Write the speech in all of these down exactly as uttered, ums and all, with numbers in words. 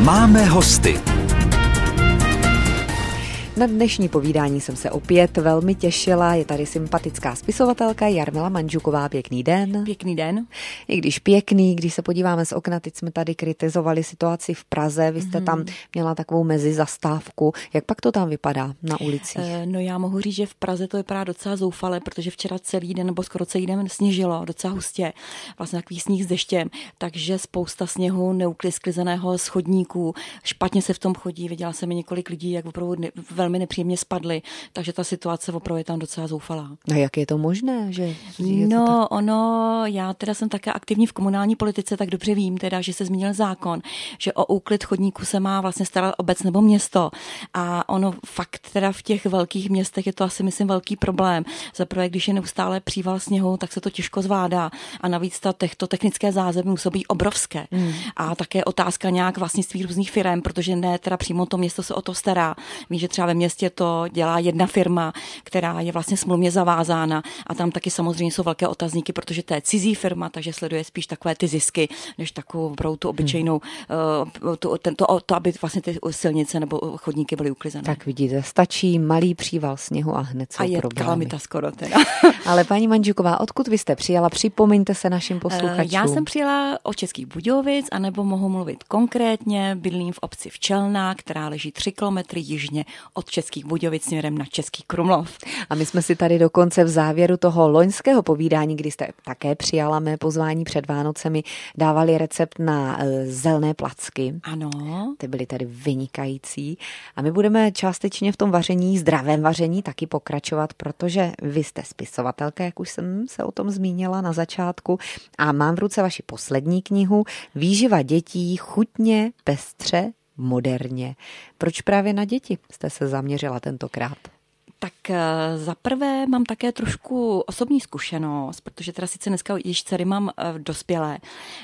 Máme hosty. Na dnešní povídání jsem se opět velmi těšila. Je tady sympatická spisovatelka Jarmila Mandžuková. Pěkný den. Pěkný den. I když pěkný, když se podíváme z okna, teď jsme tady kritizovali situaci v Praze. Vy jste mm. tam měla takovou mezizastávku. Jak pak to tam vypadá na ulicích? E, no já mohu říct, že v Praze to vypadá docela zoufale, protože včera celý den nebo skoro celý den sněžilo docela hustě. Vlastně takový sníh s deštěm. Takže spousta sněhu, neuklisklizeného z chodníků. Špatně se v tom chodí. Viděla jsem i několik lidí, jak opravdu ne, velmi nepříjemně spadly, takže ta situace opravdu je tam docela zoufalá. A jak je to možné? Že je no, to tak? ono, já teda jsem také aktivní v komunální politice, tak dobře vím teda, že se změnil zákon, že o úklid chodníku se má vlastně starat obec nebo město. A ono fakt teda v těch velkých městech je to asi, myslím, velký problém. Za prvé, když je neustále příval sněhu, tak se to těžko zvládá. A navíc ta, to technické zázemí musí být obrovské. Hmm. A také otázka nějak vlastnictví různých firem, protože ne teda přímo to město se o to stará. Víš, že třeba ve městě to dělá jedna firma, která je vlastně smluvně zavázána a tam taky samozřejmě jsou velké otazníky, protože to je cizí firma, takže sleduje spíš takové ty zisky, než takovou opravdu tu obyčejnou, hmm. uh, tu, ten, to, to, aby vlastně ty silnice nebo chodníky byly uklizené. Tak vidíte, stačí malý příval sněhu a hned jsou a je problémy. kalamita skoro teda. Ale paní Mandžuková, odkud vy jste přijela? Připomeňte se našim posluchačům. Já jsem přijela od Českých Budějovic, anebo mohu mluvit konkrétně, bydlím v obci Včelná, která leží tři kilometry jižně od Českých Budějovic směrem na Český Krumlov. A my jsme si tady dokonce v závěru toho loňského povídání, kdy jste také přijala mé pozvání před Vánocemi, dávali recept na zelené placky. Ano. Ty byly tady vynikající. A my budeme částečně v tom vaření, zdravém vaření taky pokračovat, protože vy jste spisovatelka, jak už jsem se o tom zmínila na začátku. A mám v ruce vaši poslední knihu Výživa dětí chutně, pestře, moderně. Proč právě na děti jste se zaměřila tentokrát? Tak za prvé mám také trošku osobní zkušenost, protože teda sice dneska již dcery mám dospělé,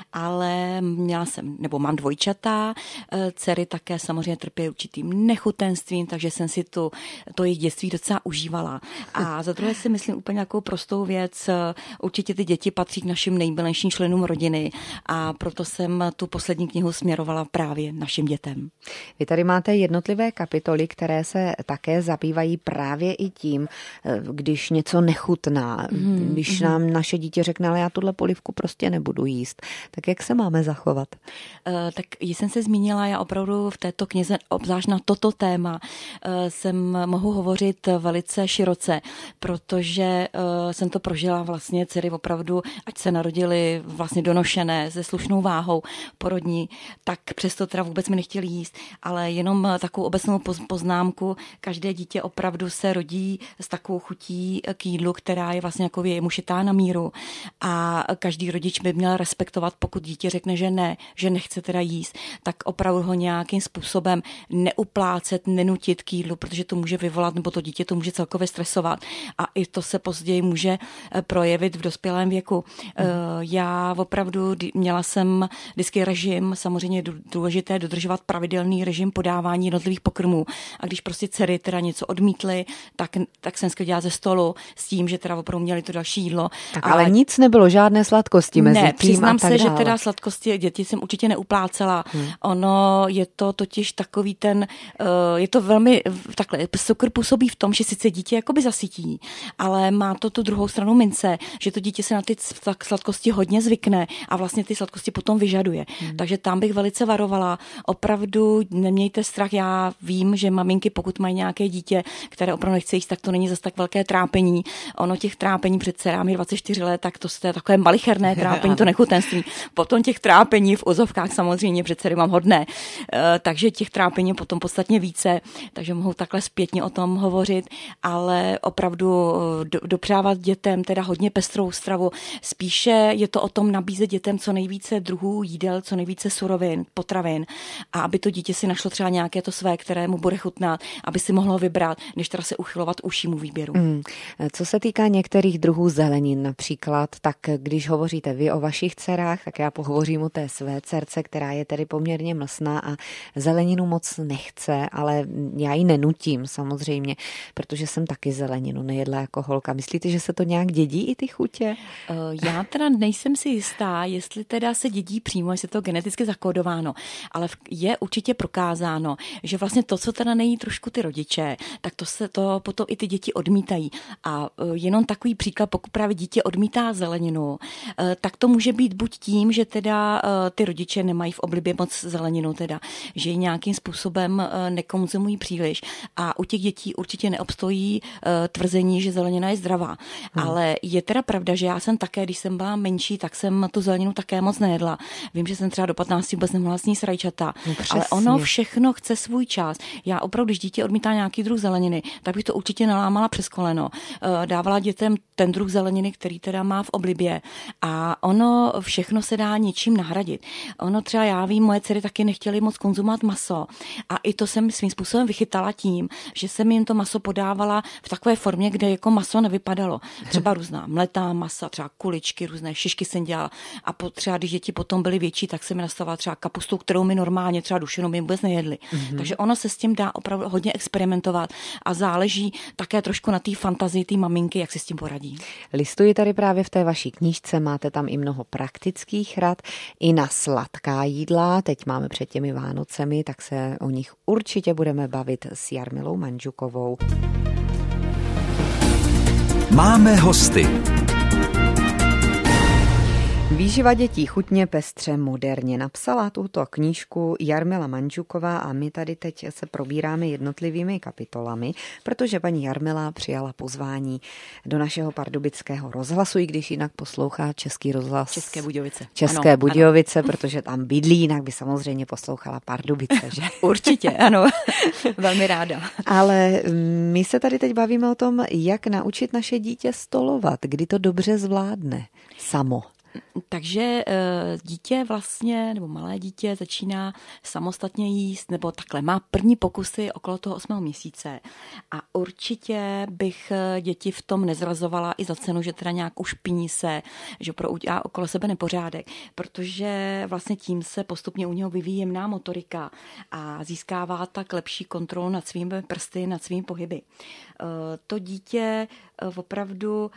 ale měla jsem, nebo mám dvojčata, dcery také samozřejmě trpí určitým nechutenstvím, takže jsem si tu, to jejich dětství docela užívala. A za druhé si myslím úplně takovou prostou věc, určitě ty děti patří k našim nejmilejším členům rodiny a proto jsem tu poslední knihu směrovala právě našim dětem. Vy tady máte jednotlivé kapitoly, které se také zabývají právě i tím, když něco nechutná, hmm, když hmm. nám naše dítě řekne, ale já tuhle polivku prostě nebudu jíst, tak jak se máme zachovat? Uh, tak jsem se zmínila, já opravdu v této knize, obzvlášť na toto téma, uh, jsem mohu hovořit velice široce, protože uh, jsem to prožila vlastně dcery opravdu, ať se narodily vlastně donošené se slušnou váhou porodní, tak přesto teda vůbec mi nechtěli jíst, ale jenom takovou obecnou poznámku, každé dítě opravdu se rodí s takovou chutí k jídlu, která je vlastně jako jemu šitá na míru a každý rodič by měl respektovat, pokud dítě řekne, že ne, že nechce teda jíst, tak opravdu ho nějakým způsobem neuplácet, nenutit k jídlu, protože to může vyvolat, nebo to dítě to může celkově stresovat a i to se později může projevit v dospělém věku. Hmm. Já opravdu měla jsem vždycky režim, samozřejmě důležité dodržovat pravidelný režim podávání jednotlivých pokrmů a když prostě dcery teda něco odmítly, tak, tak jsem sklidila ze stolu s tím, že teda opravdu měli to další jídlo. Tak ale, ale nic nebylo, žádné sladkosti mezi ne, tím přiznám a tak se, dále. že teda sladkosti děti jsem určitě neuplácela. Hmm. Ono je to totiž takový ten, uh, je to velmi, takhle, cukr působí v tom, že sice dítě jakoby zasytí, ale má to tu druhou stranu mince, že to dítě se na ty sladkosti hodně zvykne a vlastně ty sladkosti potom vyžaduje. Hmm. Takže tam bych velice varovala. Opravdu nemějte strach, já vím, že maminky, pokud mají nějaké dítě, které opravdu nechce jíst, tak to není zase tak velké trápení. Ono těch trápení před dcerami dvacet čtyři let, tak to je takové malicherné trápení, to nechutenství. Potom těch trápení v ozovkách samozřejmě před dcery mám hodné. E, takže těch trápení potom podstatně více, takže mohu takhle zpětně o tom hovořit, ale opravdu do, dopřávat dětem teda hodně pestrou stravu. Spíše je to o tom nabízet dětem co nejvíce druhů jídel, co nejvíce surovin, potravin a aby to dítě si našlo třeba nějaké to své, které mu bude chutnat, aby si mohlo vybrat, než teda se uchylovat podrobovat užšímu výběru. Mm. Co se týká některých druhů zelenin například, tak když hovoříte vy o vašich dcerách, tak já pohovořím o té své dcerce, která je tedy poměrně mlsná a zeleninu moc nechce, ale já ji nenutím samozřejmě, protože jsem taky zeleninu nejedla jako holka. Myslíte, že se to nějak dědí i ty chutě? Já teda nejsem si jistá, jestli teda se dědí přímo, jestli je to geneticky zakódováno, ale je určitě prokázáno, že vlastně to, co teda nejí trošku ty rodiče, tak to se to potom i ty děti odmítají. A jenom takový příklad, pokud právě dítě odmítá zeleninu, tak to může být buď tím, že teda ty rodiče nemají v oblibě moc zeleninu, teda, že ji nějakým způsobem nekonzumují příliš. A u těch dětí určitě neobstojí tvrzení, že zelenina je zdravá. Hmm. Ale je teda pravda, že já jsem také, když jsem byla menší, tak jsem tu zeleninu také moc nejedla. Vím, že jsem třeba do patnácti vůbec nemohla sníst rajčata, no, ale ono všechno chce svůj čas. Já opravdu, když dítě odmítá nějaký druh zeleniny, tak bych to určitě nalámala přes koleno. Dávala dětem ten druh zeleniny, který teda má v oblibě, a ono všechno se dá něčím nahradit. Ono třeba, já vím, moje dcery taky nechtěly moc konzumovat maso a i to jsem svým způsobem vychytala tím, že jsem jim to maso podávala v takové formě, kde jako maso nevypadalo. Třeba různá mletá masa, třeba kuličky, různé šišky jsem dělala, a po, třeba když děti potom byly větší, tak jsem mi nastavila třeba kapustu, kterou mi normálně třeba dušenou mi vůbec nejedli. Mm-hmm. Takže ono se s tím dá opravdu hodně experimentovat a záleží také trošku na té fantazii té maminky, jak si s tím poradí. Listuji tady právě v té vaší knížce, máte tam i mnoho praktických rad i na sladká jídla. Teď máme před těmi Vánocemi, tak se o nich určitě budeme bavit s Jarmilou Mandžukovou. Máme hosty. Výživa dětí chutně, pestře, moderně. Napsala tuto knížku Jarmila Mandžuková a my tady teď se probíráme jednotlivými kapitolami, protože paní Jarmila přijala pozvání do našeho pardubického rozhlasu, i když jinak poslouchá Český rozhlas. České Budějovice. České ano, Budějovice, ano. Protože tam bydlí, jinak by samozřejmě poslouchala Pardubice, že? Určitě, ano. Velmi ráda. Ale my se tady teď bavíme o tom, jak naučit naše dítě stolovat, kdy to dobře zvládne samo. Takže dítě vlastně, nebo malé dítě začíná samostatně jíst, nebo takhle, má první pokusy okolo toho osmého měsíce. A určitě bych děti v tom nezrazovala i za cenu, že teda nějak ušpiní se, že pro udělá okolo sebe nepořádek, protože vlastně tím se postupně u něho vyvíjí jemná motorika a získává tak lepší kontrolu nad svými prsty, nad svými pohyby. To dítě opravdu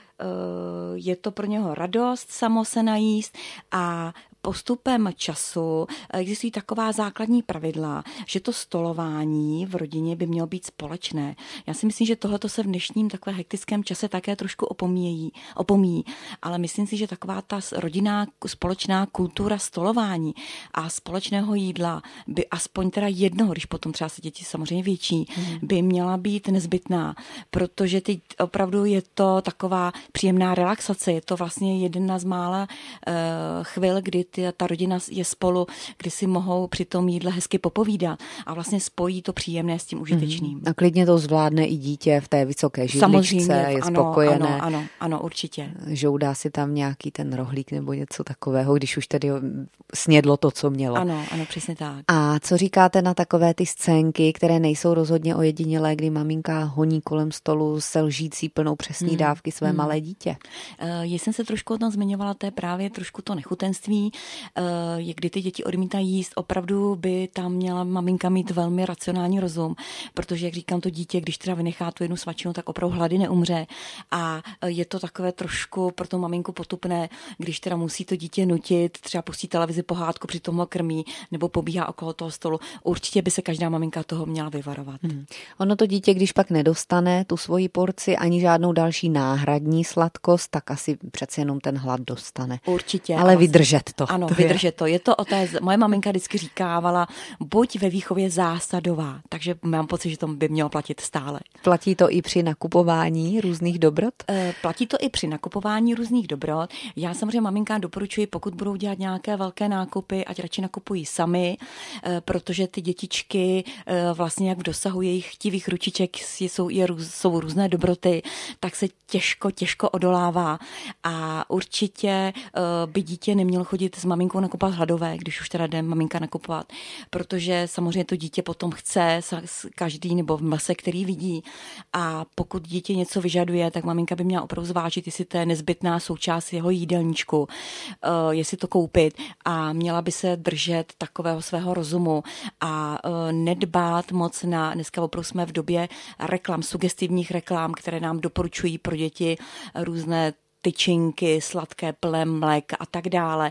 je to pro něho radost samo se najíst a postupem času existují taková základní pravidla, že to stolování v rodině by mělo být společné. Já si myslím, že tohleto se v dnešním takové hektickém čase také trošku opomíjí, opomíjí, ale myslím si, že taková ta rodinná společná kultura stolování a společného jídla by aspoň teda jednoho, když potom třeba se děti samozřejmě větší, mm. by měla být nezbytná, protože teď opravdu je to taková příjemná relaxace, je to vlastně jedna z mála uh, chvil, kdy ty, ta rodina je spolu, kdy si mohou při tom jídle hezky popovídat a vlastně spojí to příjemné s tím užitečným. A klidně to zvládne i dítě v té vysoké židličce, samozřejmě, je ano, spokojené. Ano, ano, ano, určitě. Žoudá si tam nějaký ten rohlík nebo něco takového, když už tedy snědlo to, co mělo. Ano, ano, přesně tak. A co říkáte na takové ty scénky, které nejsou rozhodně ojedinělé, kdy maminka honí kolem stolu se lžící plnou přesní hmm. dávky své hmm. malé dítě? Já jsem se trošku o tom zmiňovala, to je právě trošku to nechutenství, kdy ty děti odmítají jíst. Opravdu by tam měla maminka mít velmi racionální rozum, protože, jak říkám, to dítě, když teda vynechá tu jednu svačinu, tak opravdu hlady neumře. A je to takové trošku pro tu maminku potupné, když teda musí to dítě nutit, třeba pustí televizi pohádku, přitom ho krmí, nebo pobíhá okolo toho stolu. Určitě by se každá maminka toho měla vyvarovat. Hmm. Ono to dítě, když pak nedostane tu svoji porci ani žádnou další náhradní sladkost, tak asi přece jenom ten hlad dostane. Určitě. Ale vydržet to. Ano, to vydržet je. to. Je to o té, moje maminka vždycky říkávala, buď ve výchově zásadová, takže mám pocit, že to by mělo platit stále. Platí to i při nakupování různých dobrot? E, platí to i při nakupování různých dobrot. Já samozřejmě maminkám doporučuji, pokud budou dělat nějaké velké nákupy, ať radši nakupují sami, e, protože ty dětičky e, vlastně jak v dosahu jejich chtivých ručiček jsou, je, jsou různé dobroty, tak se těžko, těžko odolává. A určitě e, by dítě nemělo chodit jít s maminkou nakupovat hladové, když už teda jde maminka nakupovat, protože samozřejmě to dítě potom chce každý nebo v mase, který vidí, a pokud dítě něco vyžaduje, tak maminka by měla opravdu zvážit, jestli to je nezbytná součást jeho jídelníčku, jestli to koupit, a měla by se držet takového svého rozumu a nedbát moc na, dneska opravdu jsme v době reklam, sugestivních reklam, které nám doporučují pro děti různé tyčinky, sladké plné mléka a tak dále,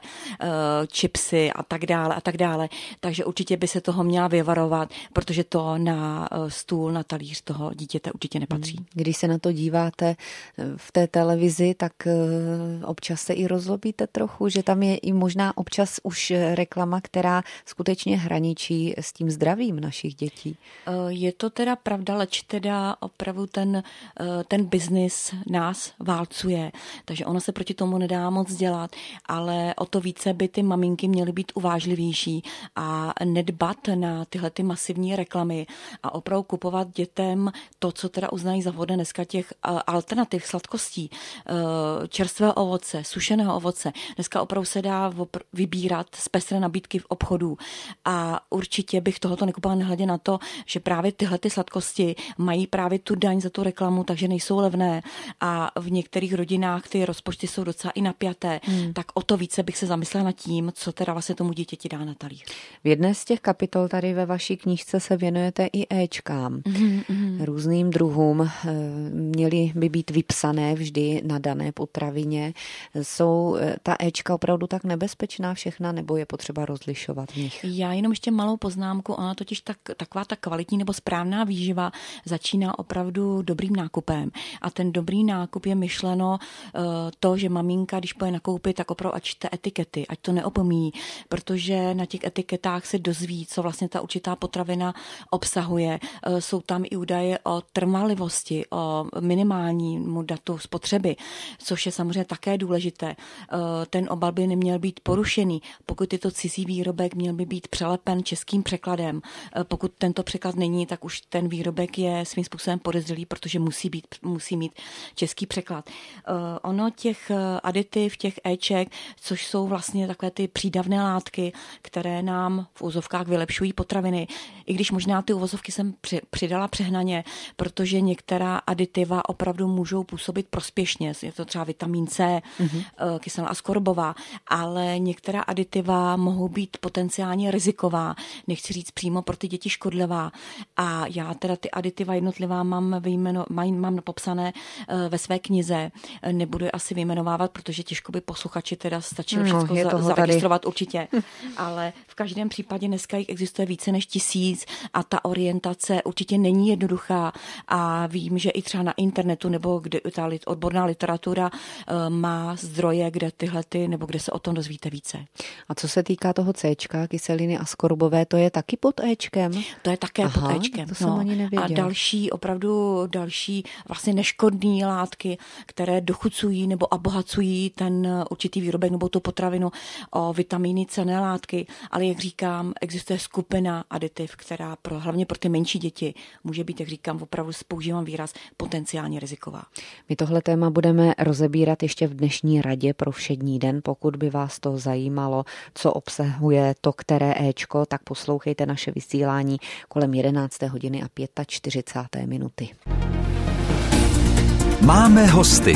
chipsy a tak dále a tak dále. Takže určitě by se toho měla vyvarovat, protože to na stůl, na talíř toho dítěte určitě nepatří. Když se na to díváte v té televizi, tak občas se i rozlobíte trochu, že tam je i možná občas už reklama, která skutečně hraničí s tím zdravím našich dětí. Je to teda pravda, leč teda opravdu ten, ten biznis nás válcuje. Takže ono se proti tomu nedá moc dělat, ale o to více by ty maminky měly být uvážlivější a nedbat na tyhle ty masivní reklamy a opravdu kupovat dětem to, co teda uznají za vhodné dneska, těch alternativ sladkostí, čerstvého ovoce, sušeného ovoce. Dneska opravdu se dá vybírat z pestré nabídky v obchodu a určitě bych tohoto nekupovala nehledě na to, že právě tyhle ty sladkosti mají právě tu daň za tu reklamu, takže nejsou levné a v některých rodinách ty rozpočty jsou docela i napjaté, hmm. tak o to více bych se zamyslela nad tím, co teda vlastně tomu dítěti dá na talíř. V jedné z těch kapitol tady ve vaší knížce se věnujete i éčkám, mm, mm. různým druhům. Měly by být vypsané vždy na dané potravině. Jsou ta éčka opravdu tak nebezpečná všechna, nebo je potřeba rozlišovat v nich? Já jenom ještě malou poznámku, ona totiž tak, taková ta kvalitní nebo správná výživa začíná opravdu dobrým nákupem. A ten dobrý nákup je myšleno to, že maminka, když půjde nakoupit, tak opravdu ať čte etikety, ať to neopomíjí, protože na těch etiketách se dozví, co vlastně ta určitá potravina obsahuje. Jsou tam i údaje o trvanlivosti, o minimálnímu datu spotřeby, což je samozřejmě také důležité. Ten obal by neměl být porušený. Pokud je to cizí výrobek, měl by být přelepen českým překladem. Pokud tento překlad není, tak už ten výrobek je svým způsobem podezřelý, protože musí být, musí mít český překlad. Ono těch aditiv, těch éček, což jsou vlastně takové ty přídavné látky, které nám v úvozovkách vylepšují potraviny. I když možná ty úvozovky jsem při, přidala přehnaně, protože některá aditiva opravdu můžou působit prospěšně. Je to třeba vitamin C, mm-hmm. kyselina askorbová, ale některá aditiva mohou být potenciálně riziková. Nechci říct přímo pro ty děti škodlivá. A já teda ty aditiva jednotlivá mám, vyjmeno, mám popsané ve své knize. Nebudu je asi vyjmenovávat, protože těžko by posluchači teda stačilo no, všechno za, zaregistrovat tady. Určitě. Ale v každém případě dneska jich existuje více než tisíc a ta orientace určitě není jednoduchá a vím, že i třeba na internetu nebo kde ta odborná literatura má zdroje, kde tyhle ty, nebo kde se o tom dozvíte více. A co se týká toho Cčka, kyseliny askorbové, to je taky pod Ečkem? To je také Aha, pod Ečkem. To jsem no. ani nevěděla. A další, opravdu další vlastně neškodné látky, které dochucují nebo obohacují ten určitý výrobek nebo tu potravinu o vitamíny, cenné látky, ale jak říkám, existuje skupina aditiv, která pro, hlavně pro ty menší děti může být, jak říkám, opravdu používám výraz, potenciálně riziková. My tohle téma budeme rozebírat ještě v dnešní radě pro všední den. Pokud by vás to zajímalo, co obsahuje to, které éčko, tak poslouchejte naše vysílání kolem jedenácté hodiny a čtyřicet pět minuty. Máme hosty.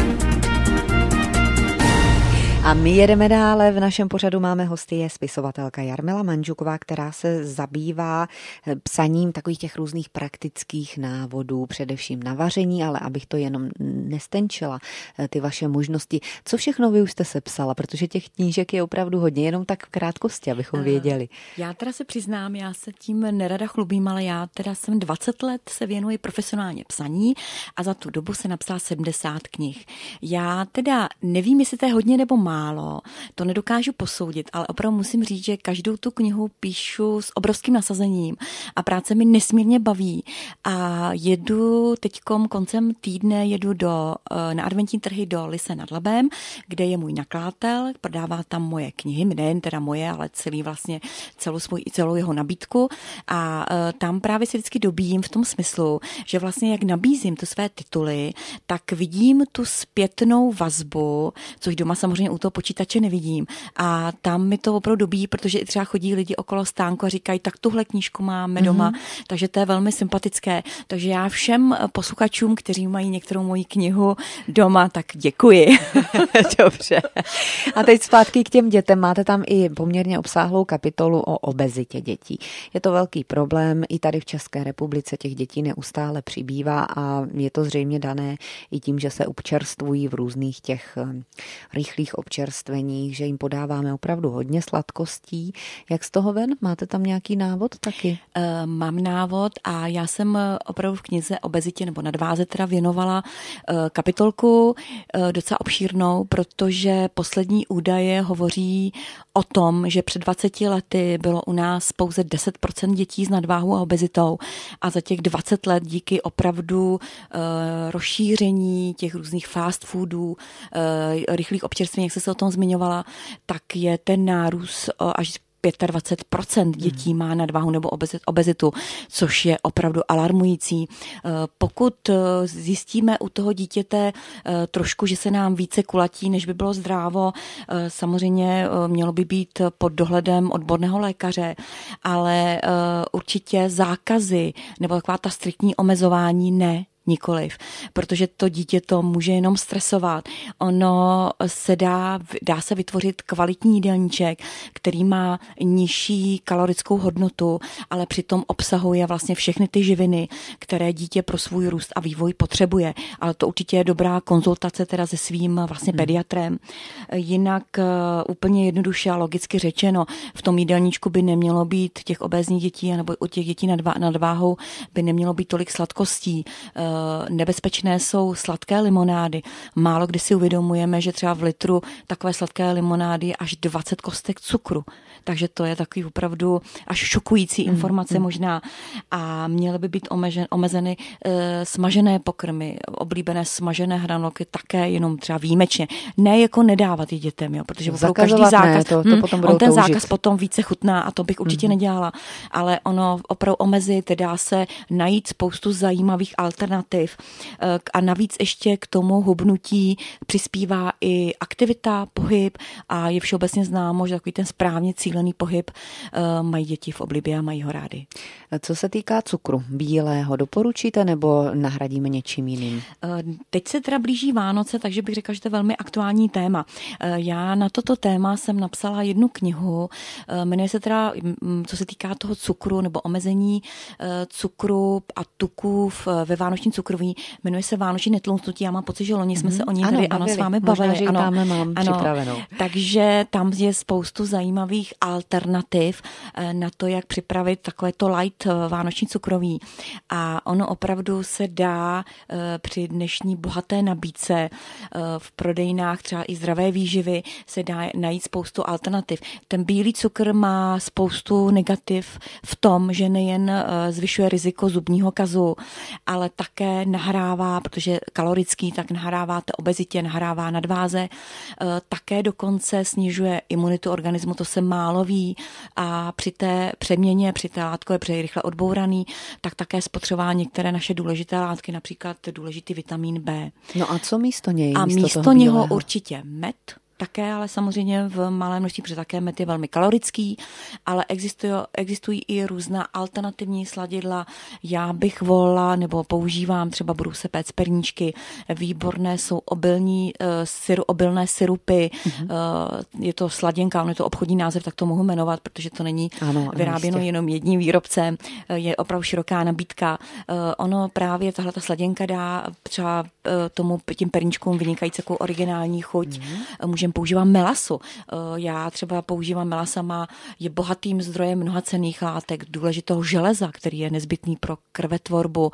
A my jedeme dále. V našem pořadu máme hosty, je spisovatelka Jarmila Mandžuková, která se zabývá psaním takových těch různých praktických návodů, především na vaření, ale abych to jenom nestenčila, ty vaše možnosti. Co všechno vy už jste se psala, protože těch knížek je opravdu hodně, jenom tak v krátkosti, abychom věděli. Já teda se přiznám, já se tím nerada chlubím, ale já teda jsem dvacet let se věnuji profesionálně psaní a za tu dobu se napsala sedmdesát knih. Já teda nevím, jestli to je hodně nebo málo, to nedokážu posoudit, ale opravdu musím říct, že každou tu knihu píšu s obrovským nasazením a práce mi nesmírně baví a jedu teďkom koncem týdne jedu do, na adventní trhy do Lise nad Labem, kde je můj nakladatel, prodává tam moje knihy, nejen teda moje, ale celý vlastně celou, svůj, celou jeho nabídku a tam právě se vždycky dobíjím v tom smyslu, že vlastně jak nabízím tu své tituly, tak vidím tu zpětnou vazbu, což doma samozřejmě u toho toho počítače nevidím. A tam mi to opravdu dobíjí, protože i třeba chodí lidi okolo stánku a říkají, tak tuhle knížku máme doma, mm-hmm. takže to je velmi sympatické. Takže já všem posluchačům, kteří mají některou moji knihu doma, tak děkuji. Dobře. A teď zpátky k těm dětem. Máte tam i poměrně obsáhlou kapitolu o obezitě dětí. Je to velký problém, i tady v České republice těch dětí neustále přibývá a je to zřejmě dané i tím, že se občerstvují v různých těch rychlých občerstveních, že jim podáváme opravdu hodně sladkostí. Jak z toho ven? Máte tam nějaký návod taky? Mám návod a já jsem opravdu v knize Obezitě nebo nadváze teda věnovala kapitolku docela obšírnou, protože poslední údaje hovoří o tom, že před dvaceti lety bylo u nás pouze deset procent dětí s nadváhou a obezitou a za těch dvacet let díky opravdu uh, rozšíření těch různých fast foodů, uh, rychlých občerstvení, jak jsi se o tom zmiňovala, tak je ten nárůst uh, až dvacet pět procent dětí má nadváhu nebo obezitu, což je opravdu alarmující. Pokud zjistíme u toho dítěte trošku, že se nám více kulatí, než by bylo zdrávo, samozřejmě mělo by být pod dohledem odborného lékaře, ale určitě zákazy nebo taková ta striktní omezování ne. Nikoliv, protože to dítě to může jenom stresovat. Ono se dá, dá se vytvořit kvalitní jídelníček, který má nižší kalorickou hodnotu, ale přitom obsahuje vlastně všechny ty živiny, které dítě pro svůj růst a vývoj potřebuje. Ale to určitě je dobrá konzultace teda se svým vlastně hmm. pediatrem. Jinak uh, úplně jednoduše a logicky řečeno, v tom jídelníčku by nemělo být těch obézních dětí nebo u těch dětí nad, nad váhou by nemělo být tolik sladkostí. Uh, Nebezpečné jsou sladké limonády. Málo kdy si uvědomujeme, že třeba v litru takové sladké limonády je až dvacet kostek cukru. Takže to je takový opravdu až šokující informace mm, možná. A měly by být omežen, omezeny e, smažené pokrmy, oblíbené smažené hranolky také jenom třeba výjimečně. Ne jako nedávat i dětem, jo, protože každý zákaz, ne, to, to hm, potom on ten toužit. zákaz potom více chutná a to bych určitě mm. nedělala. Ale ono opravdu omezit, dá se najít spoustu zajímavých alternativ a navíc ještě k tomu hubnutí přispívá i aktivita, pohyb a je všeobecně známo, že takový ten správně cílený pohyb mají děti v oblibě a mají ho rády. Co se týká cukru bílého, doporučíte nebo nahradíme něčím jiným? Teď se teda blíží Vánoce, takže bych řekla, že to je velmi aktuální téma. Já na toto téma jsem napsala jednu knihu, jmenuje se teda, co se týká toho cukru nebo omezení cukru a tuků ve vánoční cukroví, jmenuje se Vánoční netlustnutí. Já mám pocit, že loni jsme se o ní ano, tady ano, s vámi bavili. Možná, že ano, dáme, mám ano. připravenou. Takže tam je spoustu zajímavých alternativ na to, jak připravit takovéto light vánoční cukroví. A ono opravdu se dá při dnešní bohaté nabídce v prodejnách třeba i zdravé výživy se dá najít spoustu alternativ. Ten bílý cukr má spoustu negativ v tom, že nejen zvyšuje riziko zubního kazu, ale také nahrává, protože kalorický, tak nahrává té obezitě, nahrává nadváze, také dokonce snižuje imunitu organismu, to se málo ví a při té přeměně, při té látkové, protože je rychle odbouraný, tak také spotřebová některé naše důležité látky, například důležitý vitamin B. No a co místo něj? A místo, místo něho určitě med, také, ale samozřejmě v malém množství, protože také med je velmi kalorický, ale existují, existují i různá alternativní sladidla. Já bych volila, nebo používám, třeba budu se péct perníčky, výborné jsou obilní, uh, syru, obilné syrupy, mm-hmm. uh, je to sladěnka, on je to obchodní název, tak to mohu jmenovat, protože to není ano, vyráběno jistě. Jenom jedním výrobcem, uh, je opravdu široká nabídka. Uh, ono právě tahle ta sladěnka dá třeba uh, tomu tím perníčkům vynikající takovou originální chuť. Mm-hmm. Můžeme používám melasu. Já třeba používám melasa, má, je bohatým zdrojem mnoha cenných látek, důležitého železa, který je nezbytný pro krvetvorbu.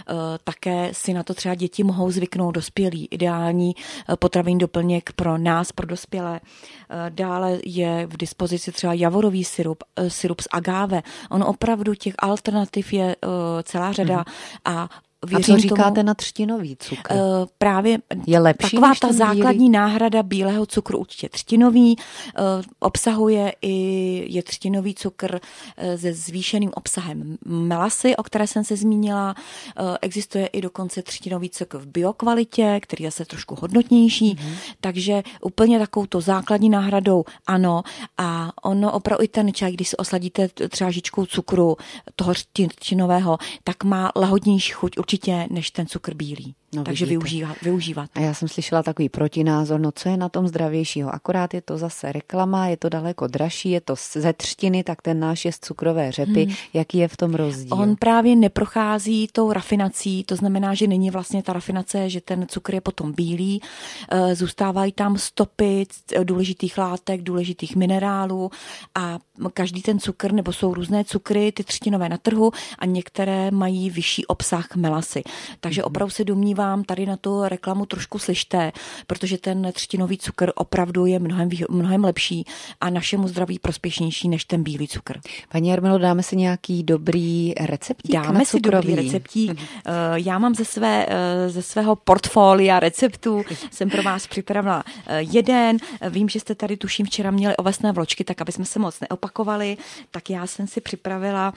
Také si na to třeba děti mohou zvyknout, dospělí. Ideální potravinný doplněk pro nás, pro dospělé. Dále je v dispozici třeba javorový syrup, syrup z agáve. Ono opravdu těch alternativ je celá řada mm. a A co říkáte tomu, na třtinový cukr? Uh, právě je lepší taková ta základní bílý? Náhrada bílého cukru určitě třtinový, uh, obsahuje i je třtinový cukr uh, se zvýšeným obsahem melasy, o které jsem se zmínila. Uh, existuje i dokonce třtinový cukr v biokvalitě, který je zase trošku hodnotnější, mm-hmm. takže úplně takovou to základní náhradou ano. A ono opravdu i ten čaj, když si osladíte třeba žičkou cukru toho třtinového, tak má lahodnější chuť určitě než ten cukr bílý. No, takže využívat, využívat. A já jsem slyšela takový protinázor, no co je na tom zdravějšího? Akorát je to zase reklama, je to daleko dražší, je to ze třtiny, tak ten náš je z cukrové řepy. Hmm. Jaký je v tom rozdíl? On právě neprochází tou rafinací, to znamená, že není vlastně ta rafinace, že ten cukr je potom bílý. Zůstávají tam stopy důležitých látek, důležitých minerálů a každý ten cukr, nebo jsou různé cukry, ty třtinové na trhu a některé mají vyšší obsah melasy. Takže hmm. opravdu se domnívám, vám tady na tu reklamu trošku slyšte, protože ten třtinový cukr opravdu je mnohem, mnohem lepší a našemu zdraví prospěšnější než ten bílý cukr. Paní Jarmilo, dáme si nějaký dobrý receptík dáme na si cukrový. Dobrý receptík. Já mám ze, své, ze svého portfolia receptů, jsem pro vás připravila jeden. Vím, že jste tady tuším včera měli ovesné vločky, tak aby jsme se moc neopakovali, tak já jsem si připravila,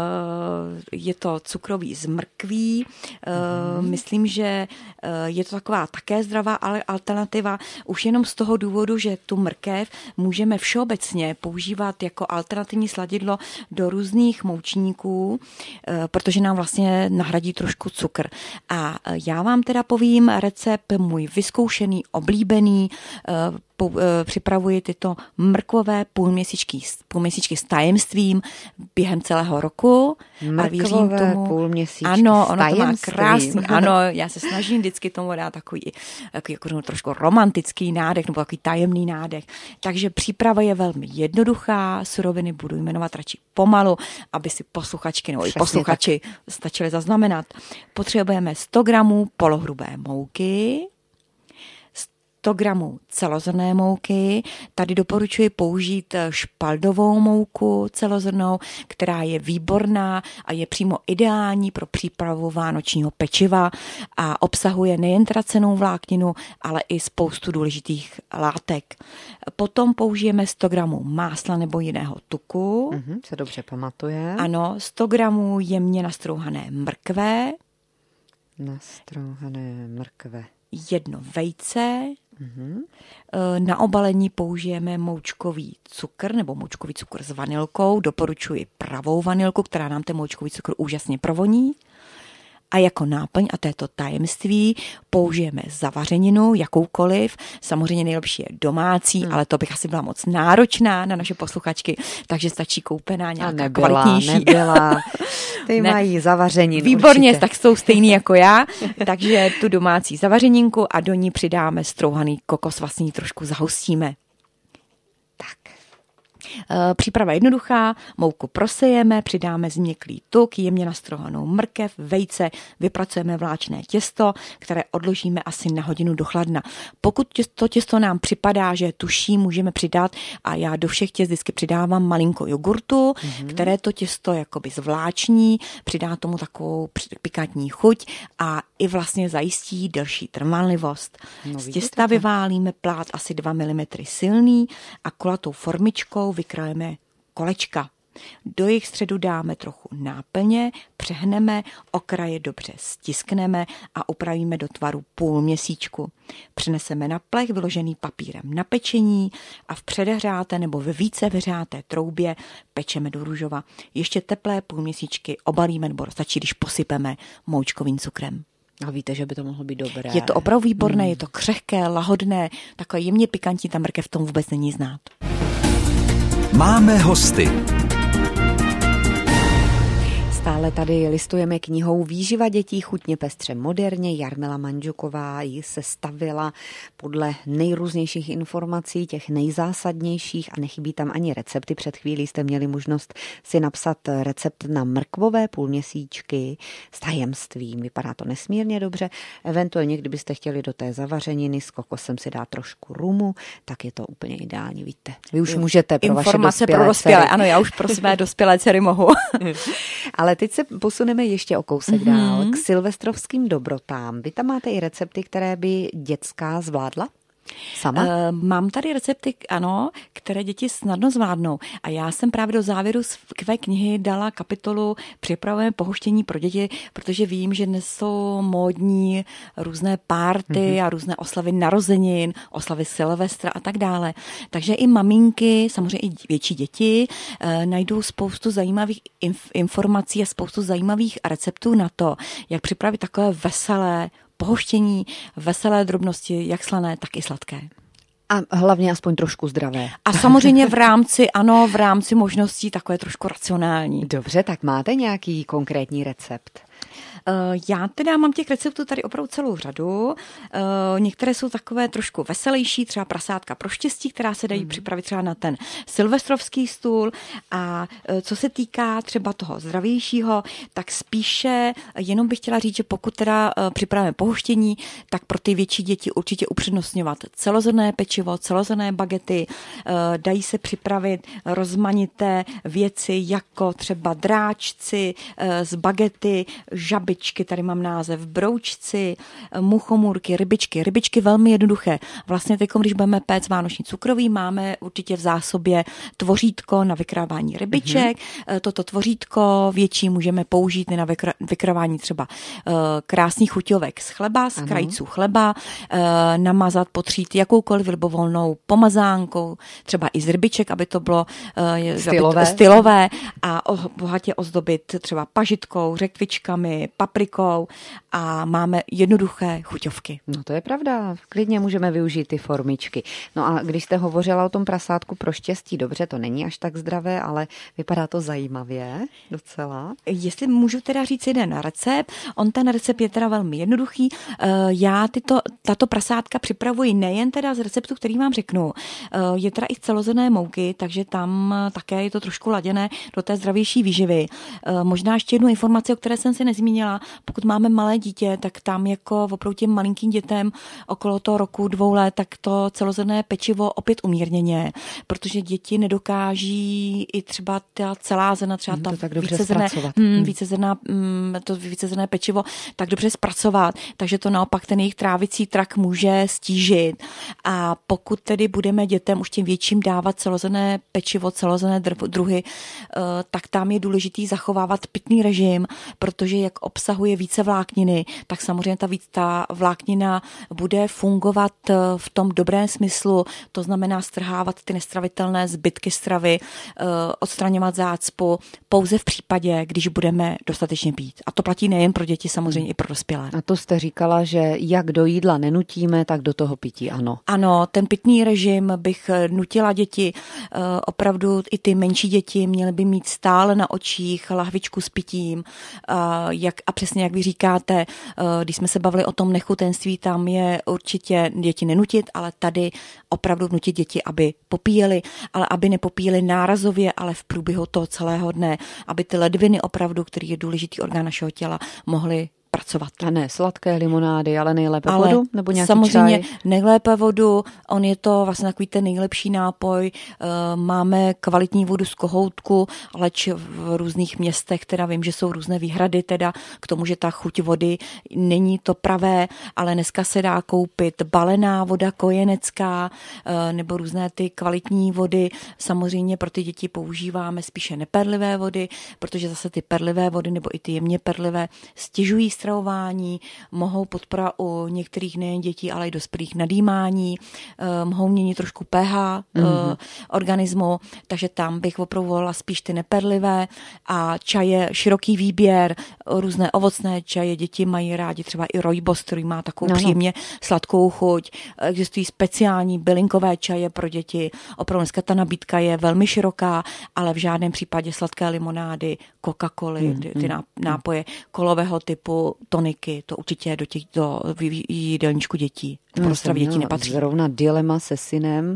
je to cukrový z mrkví. Mm. Myslím, že je to taková také zdravá alternativa, už jenom z toho důvodu, že tu mrkev můžeme všeobecně používat jako alternativní sladidlo do různých moučníků, protože nám vlastně nahradí trošku cukr. A já vám teda povím recept můj vyzkoušený, oblíbený, připravuji tyto mrkvové půlměsíčky, půlměsíčky s tajemstvím během celého roku. Mrkvové půlměsíčky ano, ono to má krásný, ano, já se snažím vždycky tomu dát takový, takový jako trošku romantický nádech nebo takový tajemný nádech. Takže příprava je velmi jednoduchá, suroviny budu jmenovat radši pomalu, aby si posluchačky nebo i posluchači tak stačili zaznamenat. Potřebujeme sto gramů polohrubé mouky, sto gramů celozrnné mouky. Tady doporučuji použít špaldovou mouku celozrnnou, která je výborná a je přímo ideální pro přípravu vánočního pečiva a obsahuje nejen tracenou vlákninu, ale i spoustu důležitých látek. Potom použijeme sto gramů másla nebo jiného tuku. Mm-hmm, se dobře pamatuje. Ano, sto gramů jemně nastrouhané mrkve. Nastrouhané mrkve. Jedno vejce. Mm-hmm. Na obalení použijeme moučkový cukr nebo moučkový cukr s vanilkou. Doporučuji pravou vanilku, která nám ten moučkový cukr úžasně provoní. A jako náplň, a to je to tajemství, použijeme zavařeninu, jakoukoliv. Samozřejmě nejlepší je domácí, hmm. ale to bych asi byla moc náročná na naše posluchačky, takže stačí koupená nějaká nebyla, kvalitnější. Nebyla, ty ne. mají zavařeninu. Výborně, určitě. Tak jsou stejný jako já, takže tu domácí zavařeninku a do ní přidáme strouhaný kokos, vlastně ji trošku zahustíme. Tak. Příprava jednoduchá, mouku prosejeme, přidáme změklý tuk, jemně nastrouhanou mrkev, vejce, vypracujeme vláčné těsto, které odložíme asi na hodinu do chladna. Pokud to těsto nám připadá, že je tuší, můžeme přidat a já do všech těst vždycky přidávám malinko jogurtu, mm-hmm. které to těsto jakoby zvláční, přidá tomu takovou pikantní chuť a i vlastně zajistí delší trvanlivost. No, z těsta vyválíme plát asi dva milimetry silný a kulatou formičkou vykrajeme kolečka. Do jejich středu dáme trochu náplně, přehneme, okraje dobře stiskneme a upravíme do tvaru půlměsíčku. Přeneseme na plech vyložený papírem na pečení a v předehřáté nebo ve více vyhřáté troubě pečeme do růžova. Ještě teplé půlměsíčky obalíme nebo stačí, když posypeme moučkovým cukrem. A víte, že by to mohlo být dobré. Je to opravdu výborné, hmm. je to křehké, lahodné, takové jemně pikantní, ta mrkev v tom vůbec není znát. Máme hosty. Stále tady listujeme knihou Výživa dětí chutně pestře moderně. Jarmila Mandžuková ji sestavila podle nejrůznějších informací, těch nejzásadnějších a nechybí tam ani recepty. Před chvílí jste měli možnost si napsat recept na mrkvové půlměsíčky s tajemstvím. Vypadá to nesmírně dobře. Eventuálně, kdybyste chtěli do té zavařeniny s kokosem si dát trošku rumu, tak je to úplně ideální, víte. Vy už můžete pro informace vaše dospělé pro dospělé. Dcery. Ano, já už pro své dospělé dcery mohu. Ale teď se posuneme ještě o kousek mm-hmm. dál k silvestrovským dobrotám. Vy tam máte i recepty, které by dětská zvládla? Sama? Uh, mám tady recepty, ano, které děti snadno zvládnou. A já jsem právě do závěru své knihy dala kapitolu Připravujeme pohoštění pro děti, protože vím, že dnes jsou módní různé párty mm-hmm. a různé oslavy narozenin, oslavy Silvestra a tak dále. Takže i maminky, samozřejmě i větší děti, uh, najdou spoustu zajímavých inf- informací a spoustu zajímavých receptů na to, jak připravit takové veselé pohoštění, veselé drobnosti, jak slané, tak i sladké. A hlavně aspoň trošku zdravé. A samozřejmě v rámci, ano, v rámci možností takové trošku racionální. Dobře, tak máte nějaký konkrétní recept? Já teda mám těch receptů tady opravdu celou řadu. Některé jsou takové trošku veselější, třeba prasátka pro štěstí, která se dají mm. připravit třeba na ten silvestrovský stůl. A co se týká třeba toho zdravějšího, tak spíše jenom bych chtěla říct, že pokud teda připravíme pohoštění, tak pro ty větší děti určitě upřednostňovat celozrnné pečivo, celozrnné bagety. Dají se připravit rozmanité věci, jako třeba dráčci z bagety, žabičky, tady mám název, broučci, muchomůrky, rybičky. Rybičky velmi jednoduché. Vlastně teď, když budeme péct vánoční cukroví, máme určitě v zásobě tvořítko na vykrávání rybiček. Mm-hmm. Toto tvořítko větší můžeme použít na vykrávání třeba krásných chuťovek z chleba, z krajců chleba, namazat, potřít jakoukoliv libovolnou pomazánkou, třeba i z rybiček, aby to bylo stylové, stylové a bohatě ozdobit třeba pažitkou, řekvičkami, paprikou a máme jednoduché chuťovky. No to je pravda, klidně můžeme využít ty formičky. No a když jste hovořila o tom prasátku pro štěstí, dobře, to není až tak zdravé, ale vypadá to zajímavě docela. Jestli můžu teda říct jeden recept, on ten recept je teda velmi jednoduchý. Já tyto, tato prasátka připravuji nejen teda z receptu, který vám řeknu, je teda i z celozrnné mouky, takže tam také je to trošku laděné do té zdravější výživy. Možná ještě jednu informaci, o které jsem si nezmínila. Pokud máme malé dítě, tak tam jako opravdu těm malinkým dětem okolo toho roku, dvou let, tak to celozrnné pečivo opět umírněně, protože děti nedokáží i třeba ta celá zrna, třeba hmm, ta tak vícezrné, hmm, vícezrné, hmm, to vícezrné pečivo tak dobře zpracovat, takže to naopak ten jejich trávicí trakt může stížit. A pokud tedy budeme dětem už tím větším dávat celozrné pečivo, celozrné druhy, tak tam je důležitý zachovávat pitný režim, protože jak obsahuje více vlákniny, tak samozřejmě ta, víc, ta vláknina bude fungovat v tom dobrém smyslu, to znamená strhávat ty nestravitelné zbytky stravy, odstraňovat zácpu pouze v případě, když budeme dostatečně pít. A to platí nejen pro děti, samozřejmě hmm. i pro dospělé. A to jste říkala, že jak do jídla nenutíme, tak do toho pití, ano. Ano, ten pitný režim bych nutila děti, opravdu i ty menší děti měly by mít stále na očích lahvičku s pitím, jak, a přesně jak vy říkáte, když jsme se bavili o tom nechutenství, tam je určitě děti nenutit, ale tady opravdu nutit děti, aby popíjeli, ale aby nepopíjeli nárazově, ale v průběhu toho celého dne, aby ty ledviny opravdu, který je důležitý orgán našeho těla, mohly pracovat. A ne sladké limonády, ale nejlépe ale vodu? Nebo nějaký samozřejmě čaj? nejlépe vodu, on je to vlastně takový ten nejlepší nápoj. Máme kvalitní vodu z kohoutku, leč v různých městech, teda vím, že jsou různé výhrady teda k tomu, že ta chuť vody není to pravé, ale dneska se dá koupit balená voda kojenecká nebo různé ty kvalitní vody. Samozřejmě pro ty děti používáme spíše neperlivé vody, protože zase ty perlivé vody nebo i ty jemně perlivé stěžují stravování, mohou podpora u některých nejen dětí, ale i dospělých nadýmání, eh, mohou měnit trošku pH mm-hmm. eh, organismu, takže tam bych opravdu volila spíš ty neperlivé a čaje, široký výběr, různé ovocné čaje, děti mají rádi třeba i rooibos, který má takovou no, příjemně sladkou chuť, existují speciální bylinkové čaje pro děti, opravdu dneska ta nabídka je velmi široká, ale v žádném případě sladké limonády, Coca-Coly, mm, ty, ty nápoje kolového typu, toniky, to určitě do těch do jídelníčku dětí. To pro zdraví dětí nepatří. Zrovna dilema se synem,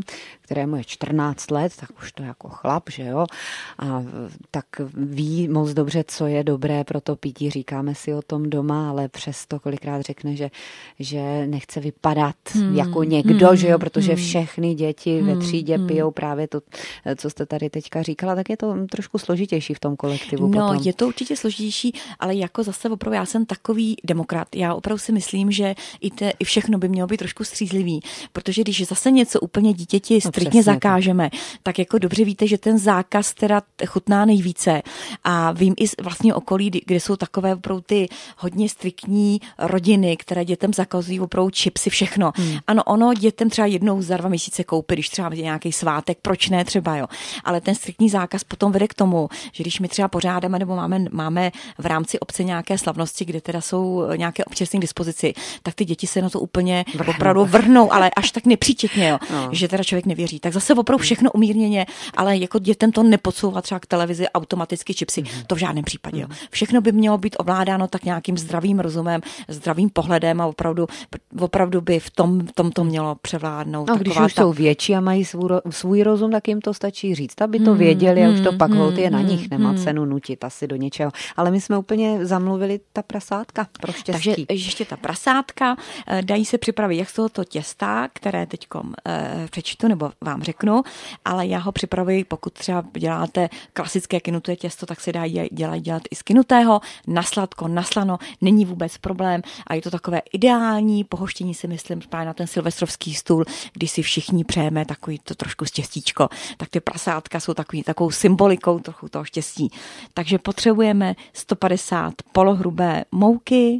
kterému je čtrnáct let, tak už to jako chlap, že jo, a tak ví moc dobře, co je dobré pro to pití, říkáme si o tom doma, ale přesto kolikrát řekne, že, že nechce vypadat hmm. jako někdo, hmm. že jo, protože všechny děti hmm. ve třídě hmm. pijou právě to, co jste tady teďka říkala, tak je to trošku složitější v tom kolektivu. No, potom. Je to určitě složitější, ale jako zase opravdu já jsem takový demokrat. Já opravdu si myslím, že i, te, i všechno by mělo být trošku střízlivý, protože když zase něco úplně dítěti striktně no, zakážeme, tak. tak jako dobře víte, že ten zákaz teda chutná nejvíce. A vím i z vlastního okolí, kde jsou takové opravdu ty hodně striktní rodiny, které dětem zakazují opravdu čipsy, všechno. Hmm. Ano, ono dětem třeba jednou za dva měsíce koupit, když třeba je nějaký svátek, proč ne třeba, jo. Ale ten striktní zákaz potom vede k tomu, že když my třeba pořádáme nebo máme, máme v rámci obce nějaké slavnosti, kde teda jsou nějaké občerstvení k dispozici, tak ty děti se na to úplně vrhnou. opravdu vrhnou, ale až tak nepříčetně, jo, no. že teda člověk nevěří. Tak zase opravdu všechno umírněně, ale jako dětem to nepodsouvat třeba k televizi automaticky čipsy, mm. to v žádném případě. Jo. Všechno by mělo být ovládáno tak nějakým zdravým rozumem, zdravým pohledem a opravdu, opravdu by v tom, tom to mělo převládnout. No, když už ta... jsou větší a mají svůj, svůj rozum, tak jim to stačí říct, aby to věděli mm, a už to pak mm, holt je na nich, nemá mm. cenu nutit asi do něčeho. Ale my jsme úplně zamluvili ta prasátka pro štěstí. Takže ještě ta prasátka, dají se připravit jak z tohoto těsta, které teďkom e, přečtu nebo vám řeknu, ale já ho připravuji, pokud třeba děláte klasické kynuté těsto, tak se dá dělat, dělat i z kynutého, na sladko, na slano, není vůbec problém a je to takové ideální pohoštění, si myslím, právě na ten silvestrovský stůl, kdy si všichni přejeme takový to trošku štěstíčko, tak ty prasátka jsou takový, takovou symbolikou trochu toho štěstí. Takže potřebujeme sto padesát polohrubé mouky,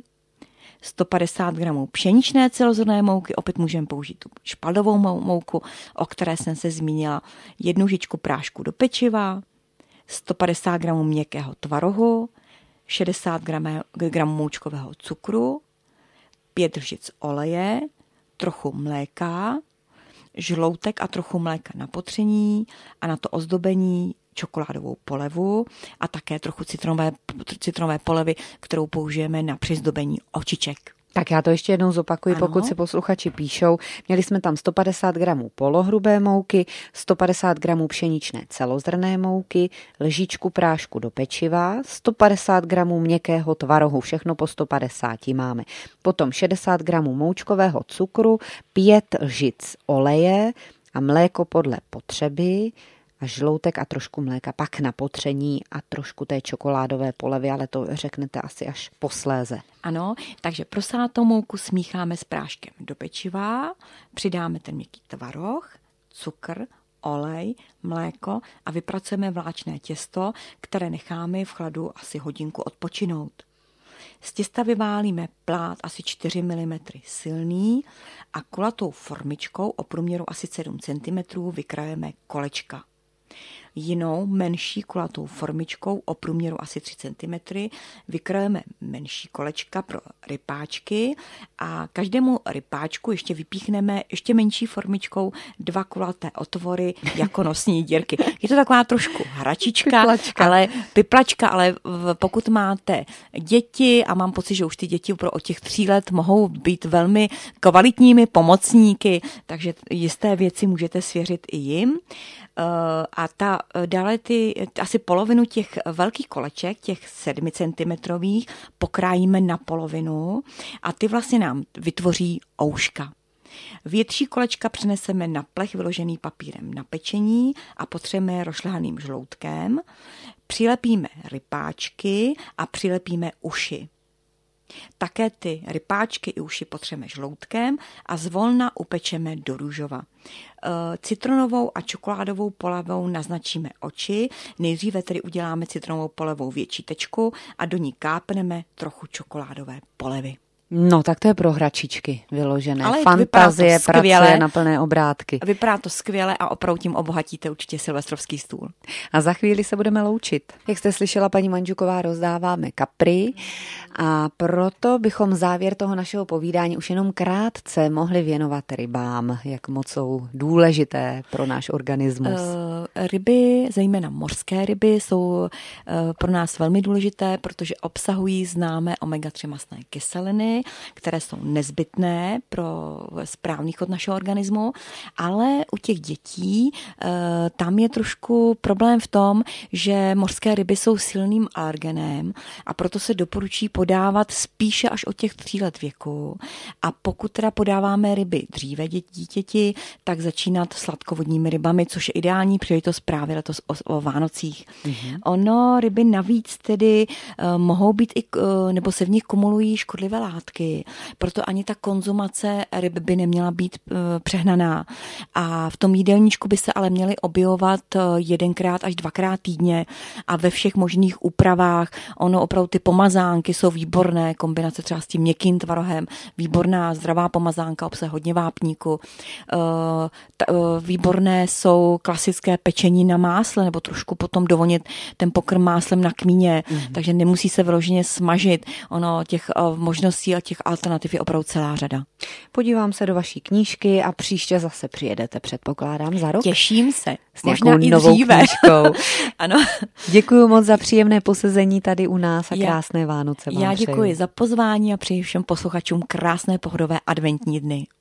sto padesát gramů pšeničné celozrnné mouky, opět můžeme použít tu špaldovou mouku, o které jsem se zmínila, jednu lžičku prášku do pečiva, sto padesát gramů měkkého tvarohu, šedesát gramů moučkového cukru, pět lžic oleje, trochu mléka, žloutek a trochu mléka na potření a na to ozdobení čokoládovou polevu a také trochu citronové, citronové polevy, kterou použijeme na přizdobení očiček. Tak já to ještě jednou zopakuji, ano. Pokud si posluchači píšou. Měli jsme tam sto padesát gramů polohrubé mouky, sto padesát gramů pšeničné celozrnné mouky, lžičku prášku do pečiva, sto padesát gramů měkkého tvarohu, všechno po sto padesát máme. Potom šedesát gramů moučkového cukru, pět lžic oleje a mléko podle potřeby, a žloutek a trošku mléka, pak na potření a trošku té čokoládové polevy, ale to řeknete asi až posléze. Ano, takže prosátou mouku smícháme s práškem do pečiva, přidáme ten měkký tvaroh, cukr, olej, mléko a vypracujeme vláčné těsto, které necháme v chladu asi hodinku odpočinout. Z těsta vyválíme plát asi čtyři milimetry silný a kulatou formičkou o průměru asi sedm centimetrů vykrajeme kolečka. Jinou menší kulatou formičkou o průměru asi tři centimetry vykrojeme menší kolečka pro rypáčky a každému rypáčku ještě vypíchneme ještě menší formičkou dva kulaté otvory jako nosní dírky. Je to taková trošku hračička, piplačka. ale piplačka, ale pokud máte děti a mám pocit, že už ty děti pro od těch tří let mohou být velmi kvalitními pomocníky, takže jisté věci můžete svěřit i jim. A ta, dále ty, asi polovinu těch velkých koleček, těch sedmi centimetrových, pokrájíme na polovinu a ty vlastně nám vytvoří ouška. Větší kolečka přeneseme na plech vyložený papírem na pečení a potřebujeme je rošlehaným žloutkem. Přilepíme rypáčky a přilepíme uši. Také ty rypáčky i uši potřebujeme žloutkem a zvolna upečeme do růžova. Citronovou a čokoládovou polevou naznačíme oči. Nejdříve tedy uděláme citronovou polevou větší tečku a do ní kápneme trochu čokoládové polevy. No, tak to je pro hračičky vyložené. Ale fantazie pracuje na plné obrátky. Vypadá to skvěle a opravdu tím obohatíte určitě silvestrovský stůl. A za chvíli se budeme loučit. Jak jste slyšela, paní Mandžuková, rozdáváme kapry a proto bychom závěr toho našeho povídání už jenom krátce mohli věnovat rybám, jak moc jsou důležité pro náš organismus. Uh, ryby, zejména mořské ryby, jsou uh, pro nás velmi důležité, protože obsahují známé omega tři mastné kyseliny, které jsou nezbytné pro správný chod našeho organismu, ale u těch dětí tam je trošku problém v tom, že mořské ryby jsou silným alergenem a proto se doporučí podávat spíše až od těch tří let věku. A pokud teda podáváme ryby dříve dítěti, tak začínat sladkovodními rybami, což je ideální příležitost právě letos o, o Vánocích. Mm-hmm. Ono, ryby navíc tedy uh, mohou být i, uh, nebo se v nich kumulují škodlivé látky, proto ani ta konzumace ryb by neměla být uh, přehnaná. A v tom jídelníčku by se ale měly objevovat uh, jedenkrát až dvakrát týdně a ve všech možných úpravách. Ono opravdu ty pomazánky jsou výborné, kombinace třeba s tím měkkým tvarohem, výborná zdravá pomazánka, obsahuje hodně vápníku. Výborné jsou klasické pečení na másle, nebo trošku potom dovonit ten pokrm máslem na kmíně, mm. takže nemusí se vyloženě smažit. Ono těch možností a těch alternativ je opravdu celá řada. Podívám se do vaší knížky a příště zase přijedete, předpokládám, za rok. Těším se. S nějakou novou knížkou. Ano. Děkuji moc za příjemné posezení tady u nás a krásné já, Vánoce vám Já přeju. Děkuji za pozvání a přeji všem posluchačům krásné pohodové adventní dny.